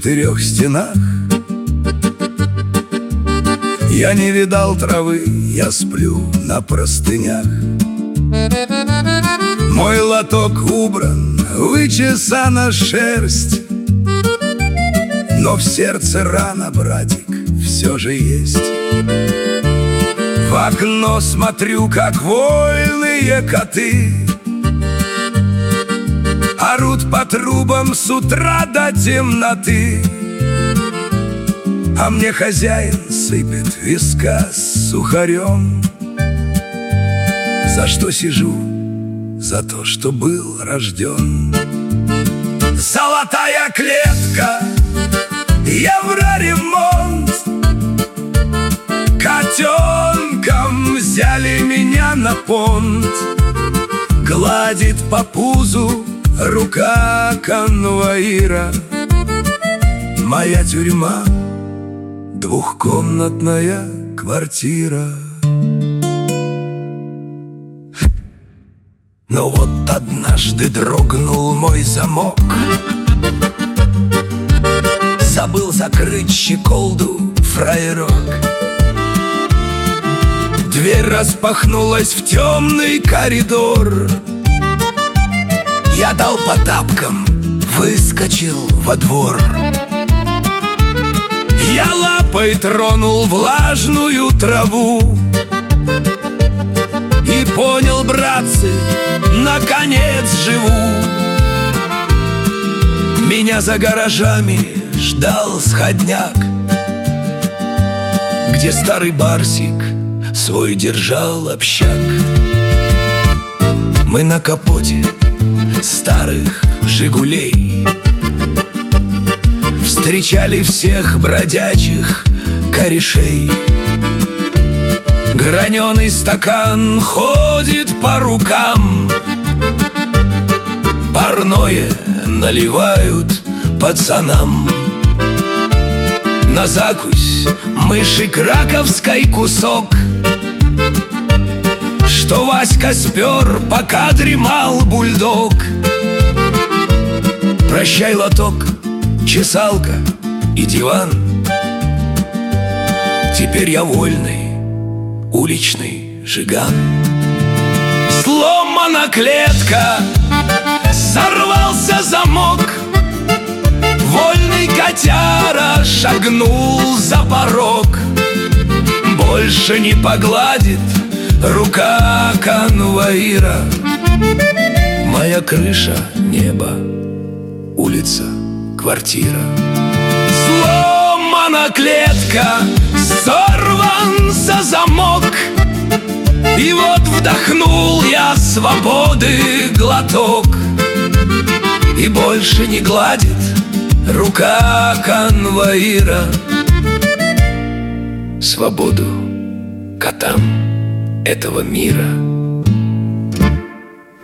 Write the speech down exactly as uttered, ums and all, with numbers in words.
четырех стенах. Я не видал травы, я сплю на простынях. Мой лоток убран, вычесана шерсть, но в сердце рана, братик, все же есть. В окно смотрю, как вольные коты орут по трубам с утра до темноты. А мне хозяин сыпет виска с сухарем. За что сижу? За то, что был рожден. Золотая клетка, евроремонт. Котенком взяли меня на понт. Гладит по пузу рука конвоира. Моя тюрьма — двухкомнатная квартира. Но вот однажды дрогнул мой замок. Забыл закрыть щеколду, фраерок. Дверь распахнулась в темный коридор. Я дал по тапкам, выскочил во двор. Я лапой тронул влажную траву и понял, братцы, наконец живу. Меня за гаражами ждал сходняк, где старый барсик свой держал общак. Мы на капоте старых «Жигулей» встречали всех бродячих корешей. Граненый стакан ходит по рукам, парное наливают пацанам. На закусь мыши краковской кусок, что Васька спер, пока дремал бульдог. Прощай, лоток, чесалка и диван. Теперь я вольный уличный жиган. Сломана клетка, сорвался замок. Вольный котяра шагнул за порог. Больше не погладит рука конвоира. Моя крыша — небо, улица — квартира. Сломана клетка, сорвался замок. И вот вдохнул я свободы глоток. И больше не гладит рука конвоира. Свободу котам этого мира.